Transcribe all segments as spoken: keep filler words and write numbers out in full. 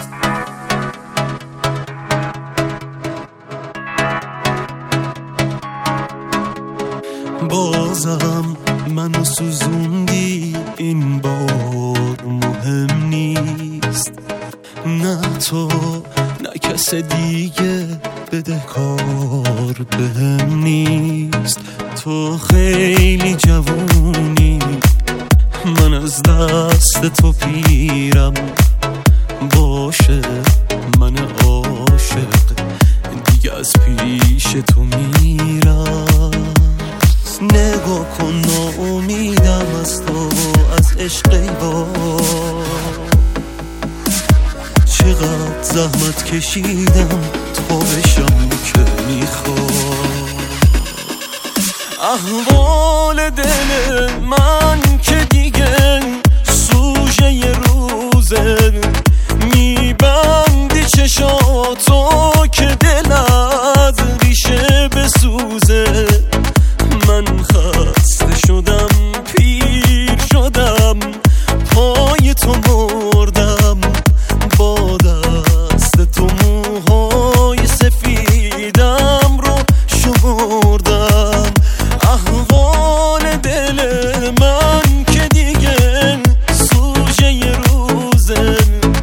بازم منو سوزوندی، این بار مهم نیست. نه تو نه کس دیگه بدهکار بهم نیست. تو خیلی جوونی، من از دست تو پیرم. باشه من عاشق دیگه از پیش تو میرم. نگاه کن ناامیدم از تو، از عشق بار. چقدر زحمت کشیدم تا بشم که میخوام. احوال دل من که دیگه سوژه ی روزه. میبندی چشاتو که دلت ریشه بسوزه. من خسته شدم، پیر شدم، پای تو مردم. با دست تو موهای سفیدم رو شمردم. احوال دل من که دیگه سوژه ی روزه.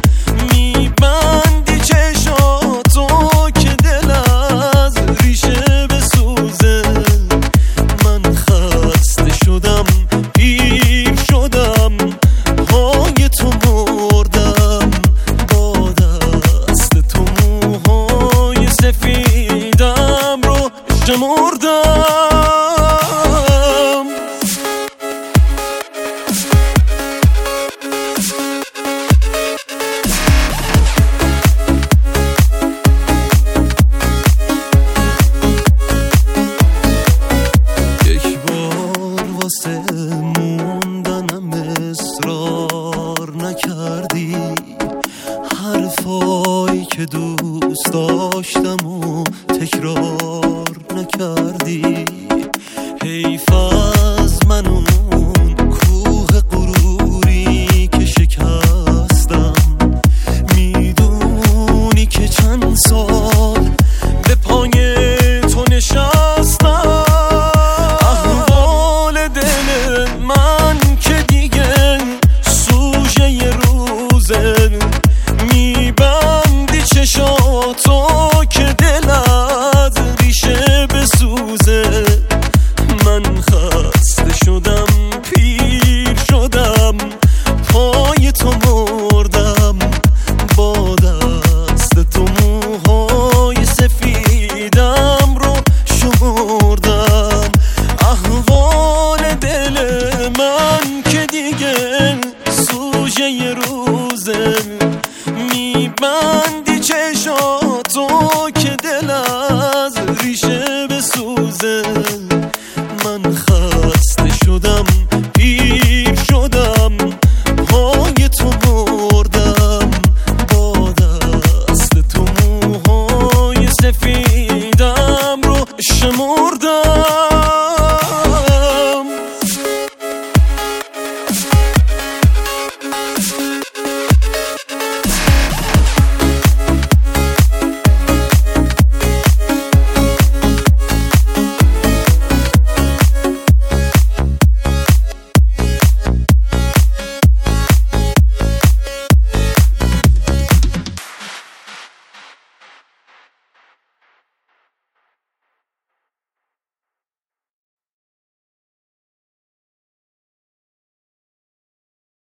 میبندی چشاتو که دل از ریشه بسوزه. من خسته شدم، پیر شدم، پای تو مردم. با دست تو موهای سفیدم رو شمردم. یک بار واسه موندنم اصرار نکردی. حرفایی که دوست داشتم و تکرار نکردی. حیف از من اون کوه غروری که شکستم. میدونی که چند سال به پای تو نشستم. احوال دل من که دیگه سوژه ی روزه. میبندی چشاتو که دلت ریشه بسوزه. من خسته شدم، پیر شدم، پای تو مردم. با دست تو موهای سفیدم رو شمردم. احوال دل من که دیگه سوژه ی روزه. میبندی چشاتو